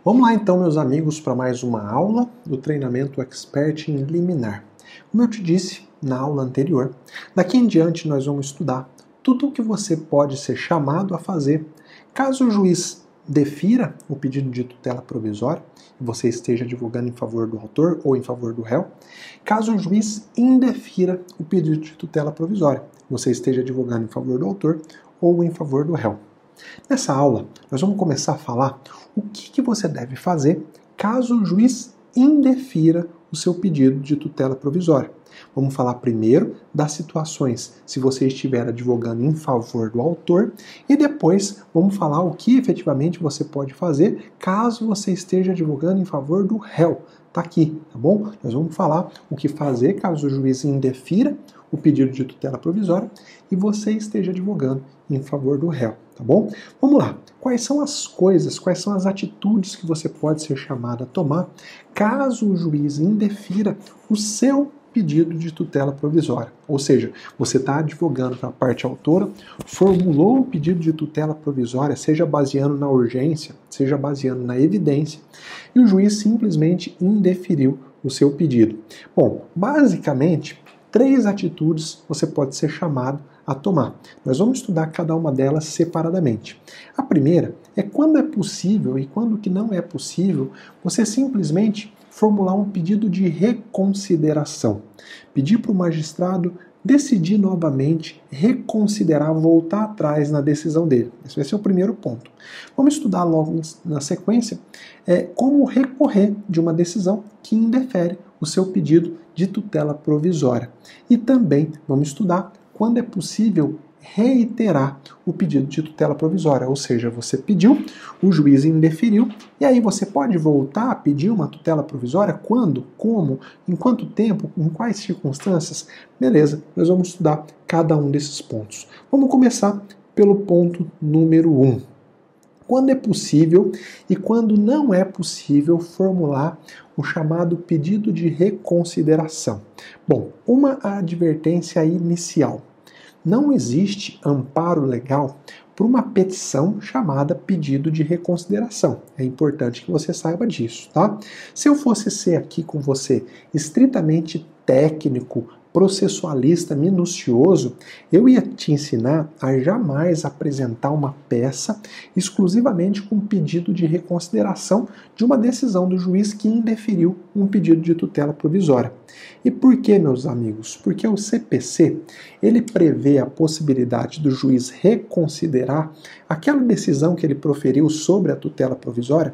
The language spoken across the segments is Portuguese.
Vamos lá então, meus amigos, para mais uma aula do treinamento Expert em Liminar. Como eu te disse na aula anterior, daqui em diante nós vamos estudar tudo o que você pode ser chamado a fazer caso o juiz defira o pedido de tutela provisória e você esteja advogando em favor do autor ou em favor do réu, caso o juiz indefira o pedido de tutela provisória, você esteja advogando em favor do autor ou em favor do réu. Nessa aula, nós vamos começar a falar o que você deve fazer caso o juiz indefira o seu pedido de tutela provisória. Vamos falar primeiro das situações se você estiver advogando em favor do autor e depois vamos falar o que efetivamente você pode fazer caso você esteja advogando em favor do réu. Tá aqui, tá bom? Nós vamos falar o que fazer caso o juiz indefira o pedido de tutela provisória e você esteja advogando em favor do réu, tá bom? Vamos lá. Quais são as coisas, quais são as atitudes que você pode ser chamado a tomar caso o juiz indefira o seu pedido de tutela provisória? Ou seja, você está advogando para a parte autora, formulou o pedido de tutela provisória, seja baseando na urgência, seja baseando na evidência, e o juiz simplesmente indeferiu o seu pedido. Bom, basicamente, 3 atitudes você pode ser chamado a tomar. Nós vamos estudar cada uma delas separadamente. A primeira é quando é possível e quando que não é possível você simplesmente formular um pedido de reconsideração. Pedir para o magistrado decidir novamente, reconsiderar, voltar atrás na decisão dele. Esse vai ser o primeiro ponto. Vamos estudar logo na sequência como recorrer de uma decisão que indefere o seu pedido de tutela provisória. E também vamos estudar quando é possível reiterar o pedido de tutela provisória, ou seja, você pediu, o juiz indeferiu, e aí você pode voltar a pedir uma tutela provisória quando, como, em quanto tempo, em quais circunstâncias? Beleza, nós vamos estudar cada um desses pontos. Vamos começar pelo ponto número 1. Quando é possível e quando não é possível formular o chamado pedido de reconsideração. Bom, uma advertência inicial. Não existe amparo legal para uma petição chamada pedido de reconsideração. É importante que você saiba disso, tá? Se eu fosse ser aqui com você estritamente técnico, processualista, minucioso, eu ia te ensinar a jamais apresentar uma peça exclusivamente com pedido de reconsideração de uma decisão do juiz que indeferiu um pedido de tutela provisória. E por que, meus amigos? Porque o CPC, ele prevê a possibilidade do juiz reconsiderar aquela decisão que ele proferiu sobre a tutela provisória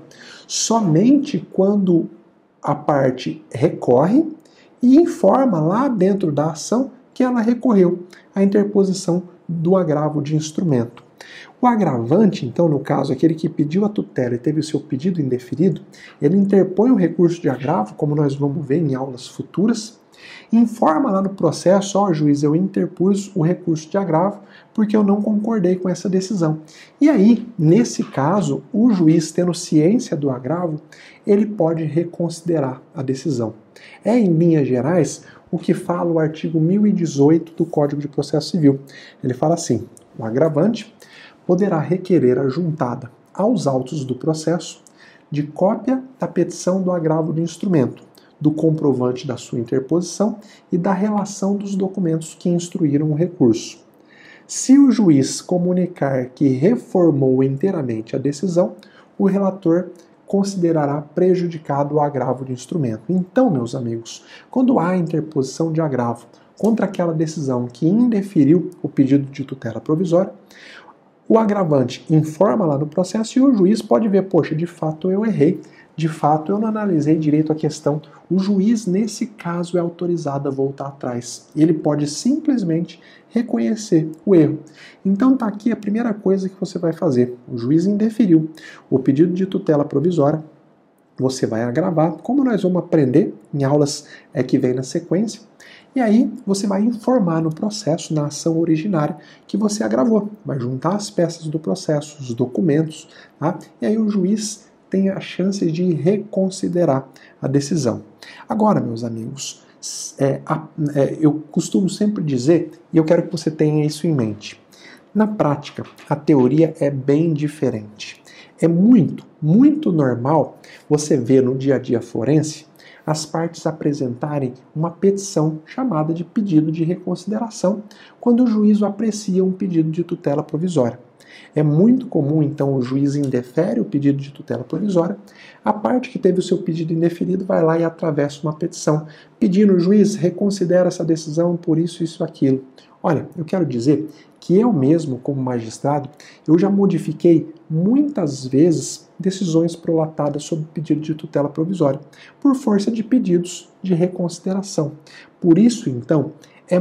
somente quando a parte recorre e informa lá dentro da ação que ela recorreu à interposição do agravo de instrumento. O agravante, então, no caso, aquele que pediu a tutela e teve o seu pedido indeferido, ele interpõe o recurso de agravo, como nós vamos ver em aulas futuras, informa lá no processo, ó, juiz, eu interpus o recurso de agravo porque eu não concordei com essa decisão. E aí, nesse caso, o juiz, tendo ciência do agravo, ele pode reconsiderar a decisão. É, em linhas gerais, o que fala o artigo 1018 do Código de Processo Civil. Ele fala assim: o agravante poderá requerer a juntada aos autos do processo de cópia da petição do agravo de instrumento, do comprovante da sua interposição e da relação dos documentos que instruíram o recurso. Se o juiz comunicar que reformou inteiramente a decisão, o relator considerará prejudicado o agravo de instrumento. Então, meus amigos, quando há interposição de agravo contra aquela decisão que indeferiu o pedido de tutela provisória, o agravante informa lá no processo e o juiz pode ver, poxa, de fato eu errei, de fato eu não analisei direito a questão. O juiz, nesse caso, é autorizado a voltar atrás. Ele pode simplesmente reconhecer o erro. Então tá aqui a primeira coisa que você vai fazer. O juiz indeferiu o pedido de tutela provisória, você vai agravar, como nós vamos aprender em aulas que vem na sequência, e aí você vai informar no processo, na ação originária, que você agravou. Vai juntar as peças do processo, os documentos, tá? E aí o juiz tem a chance de reconsiderar a decisão. Agora, meus amigos, eu costumo sempre dizer, e eu quero que você tenha isso em mente, na prática, a teoria é bem diferente. É muito normal você ver no dia a dia forense as partes apresentarem uma petição chamada de pedido de reconsideração quando o juízo aprecia um pedido de tutela provisória. É muito comum, então, o juiz indefere o pedido de tutela provisória, a parte que teve o seu pedido indeferido vai lá e atravessa uma petição, pedindo, juiz, reconsidera essa decisão por isso, aquilo. Olha, eu quero dizer que eu mesmo, como magistrado, eu já modifiquei muitas vezes decisões prolatadas sob pedido de tutela provisória, por força de pedidos de reconsideração. Por isso, então, é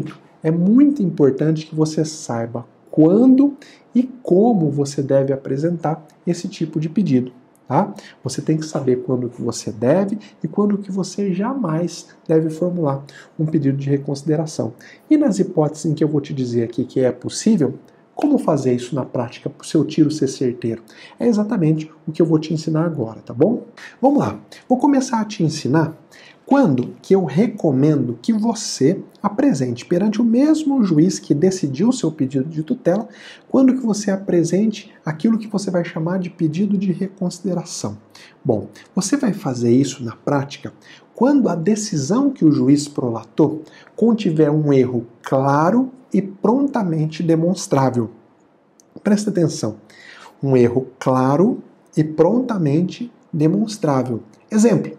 muito importante que você saiba quando e como você deve apresentar esse tipo de pedido. Tá? Você tem que saber quando que você deve e quando que você jamais deve formular um pedido de reconsideração. E nas hipóteses em que eu vou te dizer aqui que é possível, como fazer isso na prática para o seu tiro ser certeiro? É exatamente o que eu vou te ensinar agora, tá bom? Vamos lá, vou começar a te ensinar quando que eu recomendo que você apresente perante o mesmo juiz que decidiu o seu pedido de tutela, quando que você apresente aquilo que você vai chamar de pedido de reconsideração. Bom, você vai fazer isso na prática quando a decisão que o juiz prolatou contiver um erro claro e prontamente demonstrável. Presta atenção, um erro claro e prontamente demonstrável. Exemplo,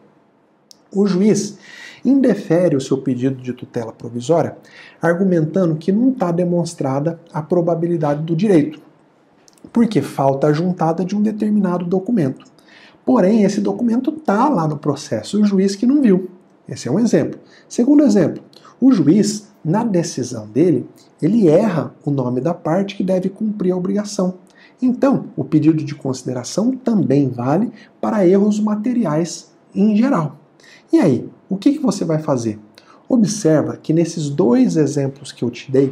o juiz indefere o seu pedido de tutela provisória argumentando que não está demonstrada a probabilidade do direito, porque falta a juntada de um determinado documento. Porém, esse documento está lá no processo, o juiz que não viu. Esse é um exemplo. Segundo exemplo, o juiz, na decisão dele, ele erra o nome da parte que deve cumprir a obrigação. Então, o pedido de consideração também vale para erros materiais em geral. E aí, o que você vai fazer? Observa que nesses dois exemplos que eu te dei,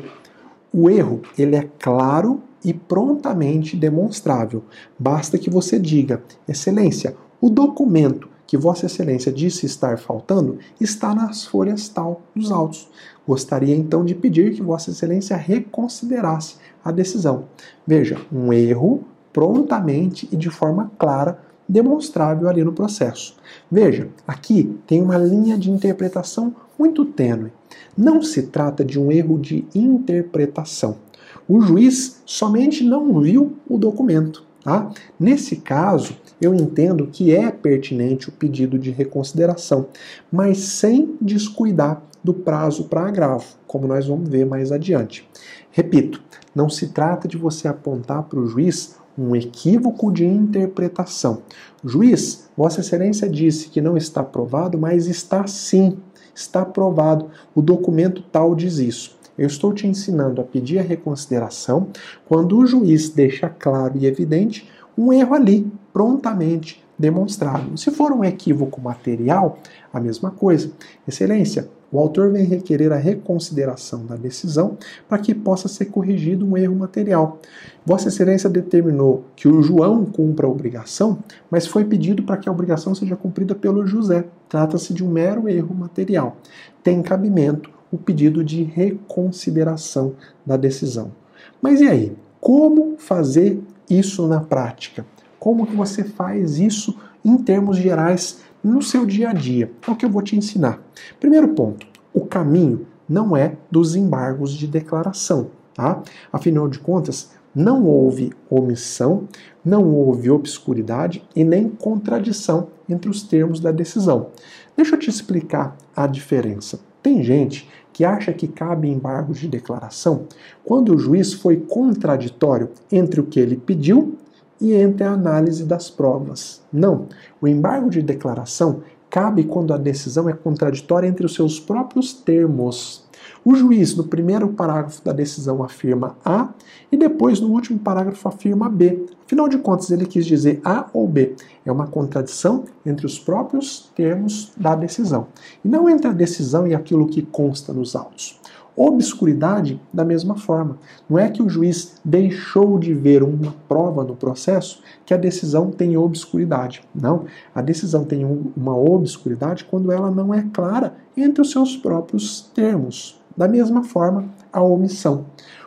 o erro ele é claro e prontamente demonstrável. Basta que você diga, Excelência, o documento que Vossa Excelência disse estar faltando está nas folhas tal dos autos. Gostaria então de pedir que Vossa Excelência reconsiderasse a decisão. Veja, um erro prontamente e de forma clara demonstrável ali no processo. Veja, aqui tem uma linha de interpretação muito tênue. Não se trata de um erro de interpretação. O juiz somente não viu o documento. Tá? Nesse caso, eu entendo que é pertinente o pedido de reconsideração, mas sem descuidar do prazo para agravo, como nós vamos ver mais adiante. Repito, não se trata de você apontar para o juiz um equívoco de interpretação. Juiz, Vossa Excelência disse que não está provado, mas está sim, está provado. O documento tal diz isso. Eu estou te ensinando a pedir a reconsideração quando o juiz deixa claro e evidente um erro ali, prontamente demonstrado. Se for um equívoco material, a mesma coisa. Excelência, o autor vem requerer a reconsideração da decisão para que possa ser corrigido um erro material. Vossa Excelência determinou que o João cumpra a obrigação, mas foi pedido para que a obrigação seja cumprida pelo José. Trata-se de um mero erro material. Tem cabimento o pedido de reconsideração da decisão. Mas e aí? Como fazer isso na prática? Como que você faz isso em termos gerais no seu dia a dia? É o que eu vou te ensinar. Primeiro ponto, o caminho não é dos embargos de declaração, tá? Afinal de contas, não houve omissão, não houve obscuridade e nem contradição entre os termos da decisão. Deixa eu te explicar a diferença. Tem gente que acha que cabe embargo de declaração quando o juiz foi contraditório entre o que ele pediu e entre a análise das provas. Não, o embargo de declaração cabe quando a decisão é contraditória entre os seus próprios termos. O juiz, no primeiro parágrafo da decisão, afirma A e depois, no último parágrafo, afirma B. Afinal de contas, ele quis dizer A ou B. É uma contradição entre os próprios termos da decisão. E não entre a decisão e aquilo que consta nos autos. Obscuridade, da mesma forma. Não é que o juiz deixou de ver uma prova no processo que a decisão tem obscuridade. Não, a decisão tem uma obscuridade quando ela não é clara entre os seus próprios termos. Da mesma forma, a omissão.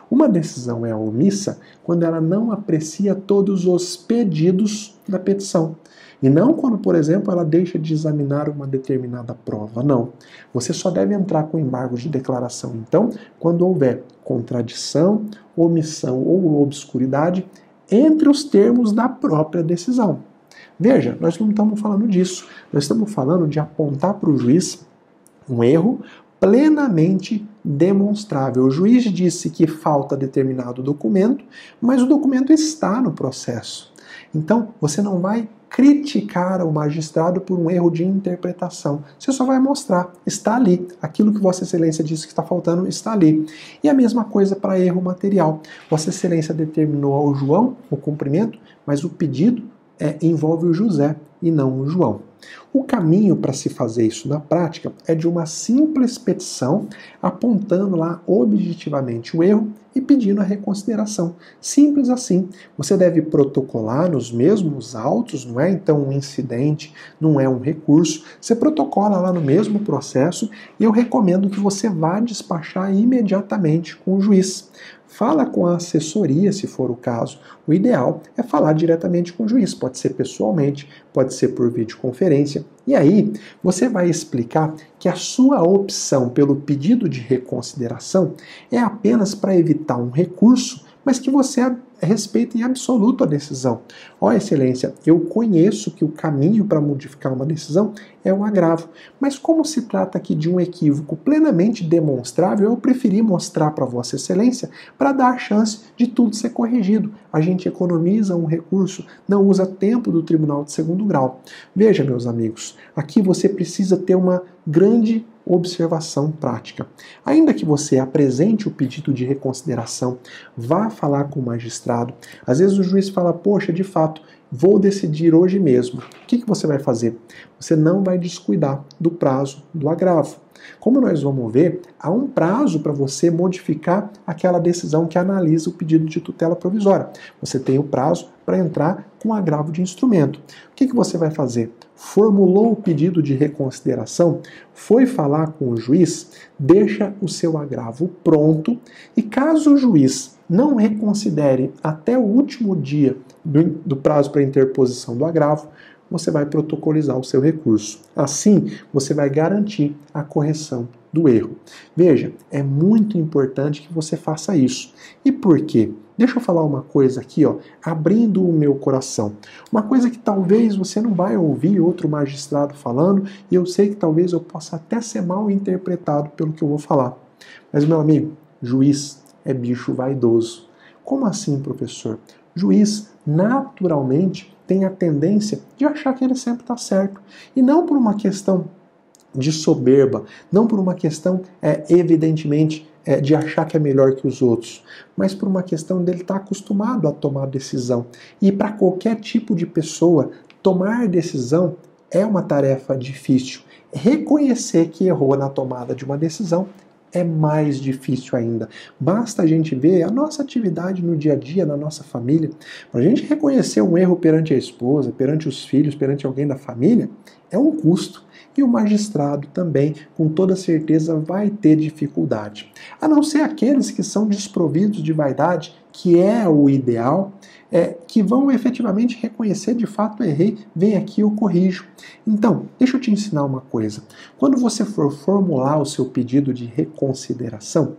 Uma decisão é omissa quando ela não aprecia todos os pedidos da petição. E não quando, por exemplo, ela deixa de examinar uma determinada prova. Não. Você só deve entrar com embargo de declaração, então, quando houver contradição, omissão ou obscuridade entre os termos da própria decisão. Veja, nós não estamos falando disso. Nós estamos falando de apontar para o juiz um erro plenamente demonstrável. O juiz disse que falta determinado documento, mas o documento está no processo. Então, você não vai criticar o magistrado por um erro de interpretação. Você só vai mostrar, está ali. Aquilo que Vossa Excelência disse que está faltando está ali. E a mesma coisa para erro material. Vossa Excelência determinou ao João o cumprimento, mas o pedido envolve o José e não o João. O caminho para se fazer isso na prática é de uma simples petição apontando lá objetivamente o erro e pedindo a reconsideração. Simples assim. Você deve protocolar nos mesmos autos, não é então um incidente, não é um recurso. Você protocola lá no mesmo processo e eu recomendo que você vá despachar imediatamente com o juiz. Fala com a assessoria, se for o caso. O ideal é falar diretamente com o juiz. Pode ser pessoalmente, pode ser por videoconferência. E aí, você vai explicar que a sua opção pelo pedido de reconsideração é apenas para evitar um recurso, mas que você respeita em absoluto a decisão. Ó, Excelência, eu conheço que o caminho para modificar uma decisão é o agravo, mas como se trata aqui de um equívoco plenamente demonstrável, eu preferi mostrar para Vossa Excelência para dar a chance de tudo ser corrigido. A gente economiza um recurso, não usa tempo do Tribunal de Segundo Grau. Veja, meus amigos, aqui você precisa ter uma grande observação prática. Ainda que você apresente o pedido de reconsideração, vá falar com o magistrado. Às vezes o juiz fala, poxa, de fato, vou decidir hoje mesmo. O que você vai fazer? Você não vai descuidar do prazo do agravo. Como nós vamos ver, há um prazo para você modificar aquela decisão que analisa o pedido de tutela provisória. Você tem o prazo para entrar com agravo de instrumento. O que você vai fazer? Formulou o pedido de reconsideração, foi falar com o juiz, deixa o seu agravo pronto e caso o juiz não reconsidere até o último dia do prazo para interposição do agravo, você vai protocolizar o seu recurso. Assim, você vai garantir a correção do erro. Veja, é muito importante que você faça isso. E por quê? Deixa eu falar uma coisa aqui, ó, abrindo o meu coração. Uma coisa que talvez você não vai ouvir outro magistrado falando, e eu sei que talvez eu possa até ser mal interpretado pelo que eu vou falar. Mas, meu amigo, juiz é bicho vaidoso. Como assim, professor? Juiz, naturalmente, tem a tendência de achar que ele sempre está certo. E não por uma questão de soberba, não por uma questão, evidentemente, de achar que é melhor que os outros, mas por uma questão dele estar acostumado a tomar decisão. E para qualquer tipo de pessoa, tomar decisão é uma tarefa difícil. Reconhecer que errou na tomada de uma decisão é mais difícil ainda. Basta a gente ver a nossa atividade no dia a dia, na nossa família. Para a gente reconhecer um erro perante a esposa, perante os filhos, perante alguém da família, é um custo. E o magistrado também, com toda certeza, vai ter dificuldade. A não ser aqueles que são desprovidos de vaidade, que é o ideal, que vão efetivamente reconhecer, de fato, errei, vem aqui, eu corrijo. Então, deixa eu te ensinar uma coisa. Quando você for formular o seu pedido de reconsideração,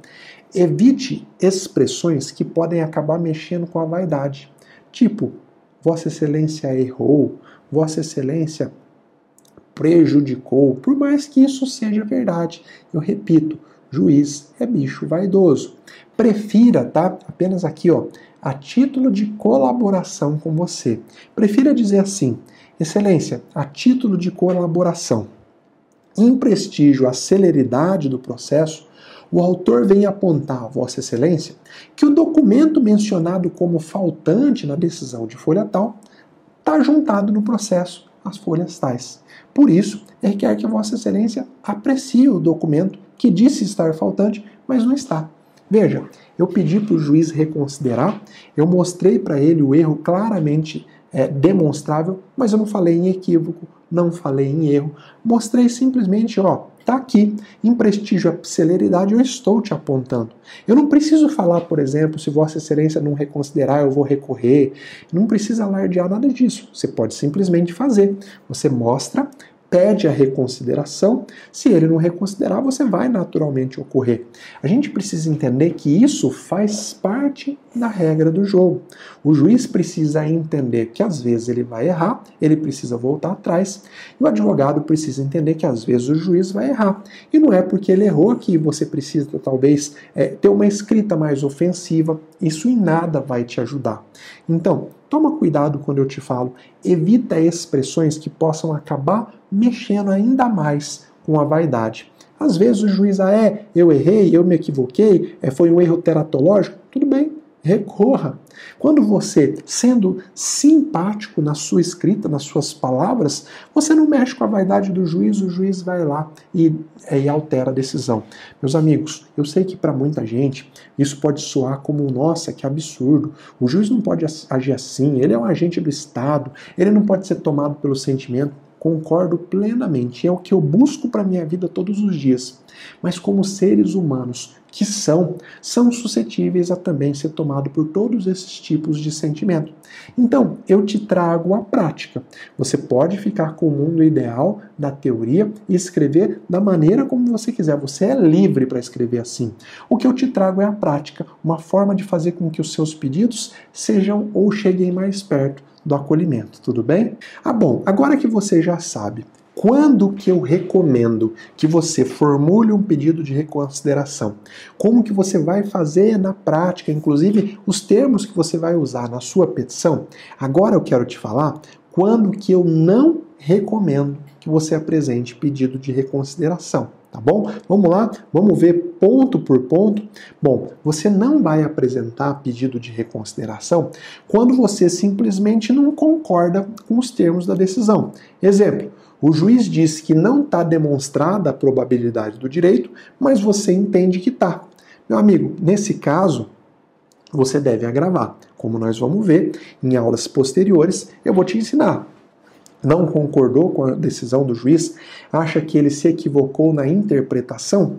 evite expressões que podem acabar mexendo com a vaidade. Tipo, Vossa Excelência errou, Vossa Excelência prejudicou, por mais que isso seja verdade. Eu repito, juiz é bicho vaidoso. Prefira, tá? Apenas aqui, ó, a título de colaboração com você. Prefira dizer assim, Excelência, a título de colaboração, em prestígio à celeridade do processo, o autor vem apontar a Vossa Excelência que o documento mencionado como faltante na decisão de folha tal está juntado no processo as folhas tais. Por isso, requer que Vossa Excelência aprecie o documento que disse estar faltante, mas não está. Veja, eu pedi para o juiz reconsiderar, eu mostrei para ele o erro claramente demonstrável, mas eu não falei em equívoco, não falei em erro, mostrei simplesmente, ó, tá aqui, em prestígio à celeridade eu estou te apontando. Eu não preciso falar, por exemplo, se Vossa Excelência não reconsiderar, eu vou recorrer, não precisa alardear nada disso, você pode simplesmente fazer, você mostra, pede a reconsideração, se ele não reconsiderar, você vai naturalmente ocorrer. A gente precisa entender que isso faz parte da regra do jogo. O juiz precisa entender que às vezes ele vai errar, ele precisa voltar atrás, e o advogado precisa entender que às vezes o juiz vai errar. E não é porque ele errou que você precisa talvez ter uma escrita mais ofensiva, isso em nada vai te ajudar. Então, toma cuidado quando eu te falo, evita expressões que possam acabar mexendo ainda mais com a vaidade. Às vezes o juiz, eu errei, eu me equivoquei, foi um erro teratológico, tudo bem, recorra. Quando você, sendo simpático na sua escrita, nas suas palavras, você não mexe com a vaidade do juiz, o juiz vai lá e altera a decisão. Meus amigos, eu sei que para muita gente isso pode soar como, nossa, que absurdo, o juiz não pode agir assim, ele é um agente do Estado, ele não pode ser tomado pelo sentimento. Concordo plenamente, é o que eu busco para a minha vida todos os dias. Mas como seres humanos que são suscetíveis a também ser tomado por todos esses tipos de sentimento. Então, eu te trago a prática. Você pode ficar com o mundo ideal da teoria e escrever da maneira como você quiser. Você é livre para escrever assim. O que eu te trago é a prática, uma forma de fazer com que os seus pedidos sejam ou cheguem mais perto do acolhimento, tudo bem? Bom, agora que você já sabe quando que eu recomendo que você formule um pedido de reconsideração, como que você vai fazer na prática, inclusive os termos que você vai usar na sua petição, agora eu quero te falar quando que eu não recomendo que você apresente pedido de reconsideração. Tá bom? Vamos lá, vamos ver ponto por ponto. Bom, você não vai apresentar pedido de reconsideração quando você simplesmente não concorda com os termos da decisão. Exemplo, o juiz disse que não está demonstrada a probabilidade do direito, mas você entende que está. Meu amigo, nesse caso, você deve agravar. Como nós vamos ver em aulas posteriores, eu vou te ensinar. Não concordou com a decisão do juiz, acha que ele se equivocou na interpretação,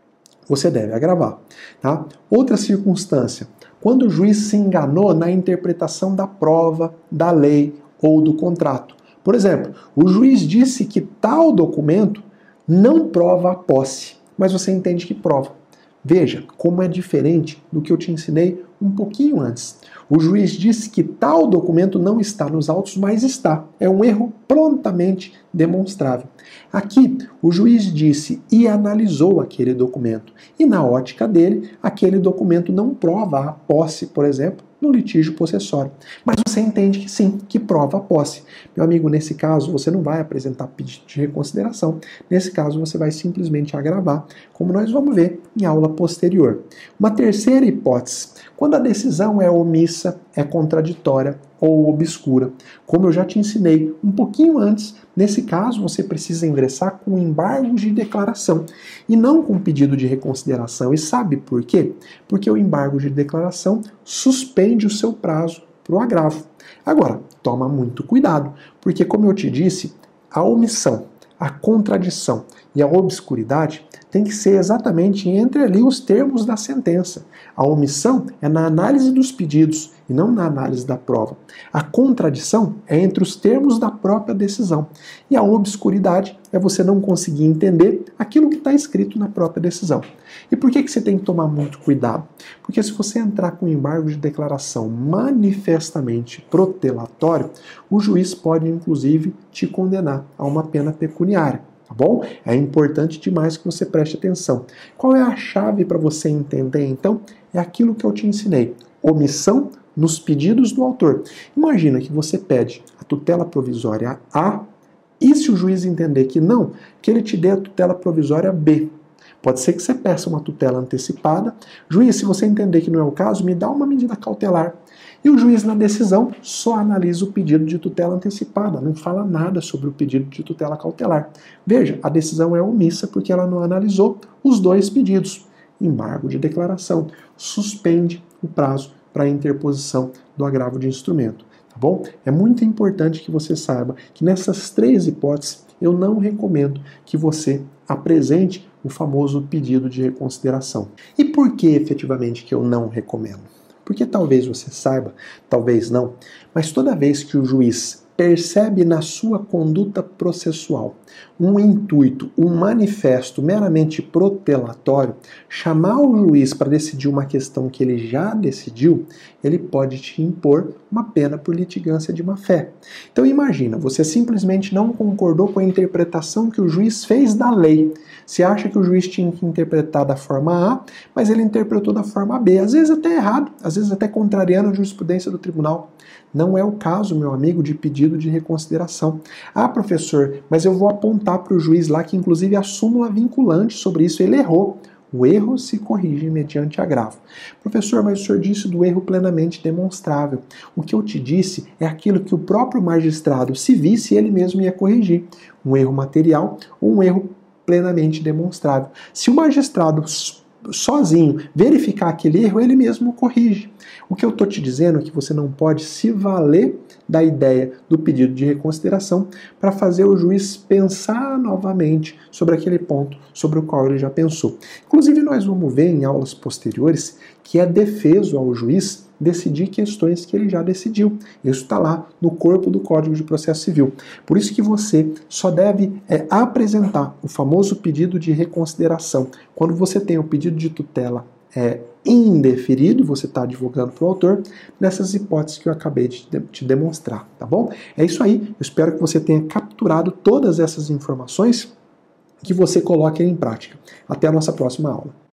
você deve agravar. Tá? Outra circunstância, quando o juiz se enganou na interpretação da prova, da lei ou do contrato. Por exemplo, o juiz disse que tal documento não prova a posse, mas você entende que prova. Veja como é diferente do que eu te ensinei um pouquinho antes. O juiz disse que tal documento não está nos autos, mas está. É um erro prontamente demonstrável. Aqui, o juiz disse e analisou aquele documento. E na ótica dele, aquele documento não prova a posse, por exemplo, no litígio possessório. Mas você entende que sim, que prova a posse. Meu amigo, nesse caso, você não vai apresentar pedido de reconsideração. Nesse caso, você vai simplesmente agravar, como nós vamos ver em aula posterior. Uma terceira hipótese, quando a decisão é omissa, é contraditória ou obscura. Como eu já te ensinei um pouquinho antes, nesse caso você precisa ingressar com embargo de declaração e não com pedido de reconsideração. E sabe por quê? Porque o embargo de declaração suspende o seu prazo para o agravo. Agora, toma muito cuidado, porque como eu te disse, a omissão, a contradição e a obscuridade tem que ser exatamente entre ali os termos da sentença. A omissão é na análise dos pedidos e não na análise da prova. A contradição é entre os termos da própria decisão. E a obscuridade é você não conseguir entender aquilo que está escrito na própria decisão. E por que você tem que tomar muito cuidado? Porque se você entrar com embargo de declaração manifestamente protelatório, o juiz pode inclusive te condenar a uma pena pecuniária. Tá bom? É importante demais que você preste atenção. Qual é a chave para você entender, então? É aquilo que eu te ensinei. Omissão nos pedidos do autor. Imagina que você pede a tutela provisória A e se o juiz entender que não, que ele te dê a tutela provisória B. Pode ser que você peça uma tutela antecipada. Juiz, se você entender que não é o caso, me dá uma medida cautelar. E o juiz, na decisão, só analisa o pedido de tutela antecipada, não fala nada sobre o pedido de tutela cautelar. Veja, a decisão é omissa porque ela não analisou os dois pedidos. Embargo de declaração suspende o prazo para a interposição do agravo de instrumento. tá bom? É muito importante que você saiba que nessas 3 hipóteses eu não recomendo que você apresente o famoso pedido de reconsideração. E por que efetivamente que eu não recomendo? Porque talvez você saiba, talvez não, mas toda vez que o juiz percebe na sua conduta processual um intuito, um manifesto meramente protelatório, chamar o juiz para decidir uma questão que ele já decidiu, ele pode te impor uma pena por litigância de má-fé. Então imagina, você simplesmente não concordou com a interpretação que o juiz fez da lei. Você acha que o juiz tinha que interpretar da forma A, mas ele interpretou da forma B. Às vezes até errado, às vezes até contrariando a jurisprudência do tribunal. Não é o caso, meu amigo, de pedido de reconsideração. Ah, professor, mas eu vou apontar para o juiz lá que inclusive a súmula vinculante sobre isso, ele errou. O erro se corrige mediante agravo. Professor, mas o senhor disse do erro plenamente demonstrável. O que eu te disse é aquilo que o próprio magistrado, se visse, ele mesmo ia corrigir. Um erro material ou um erro plenamente demonstrável. Se o magistrado sozinho verificar aquele erro, ele mesmo corrige. O que eu estou te dizendo é que você não pode se valer da ideia do pedido de reconsideração para fazer o juiz pensar novamente sobre aquele ponto sobre o qual ele já pensou. Inclusive, nós vamos ver em aulas posteriores que é defeso ao juiz decidir questões que ele já decidiu. Isso está lá no corpo do Código de Processo Civil. Por isso que você só deve apresentar o famoso pedido de reconsideração quando você tem o pedido de tutela indeferido, você está advogando para o autor, nessas hipóteses que eu acabei de te demonstrar, tá bom? É isso aí, eu espero que você tenha capturado todas essas informações, que você coloque em prática. Até a nossa próxima aula.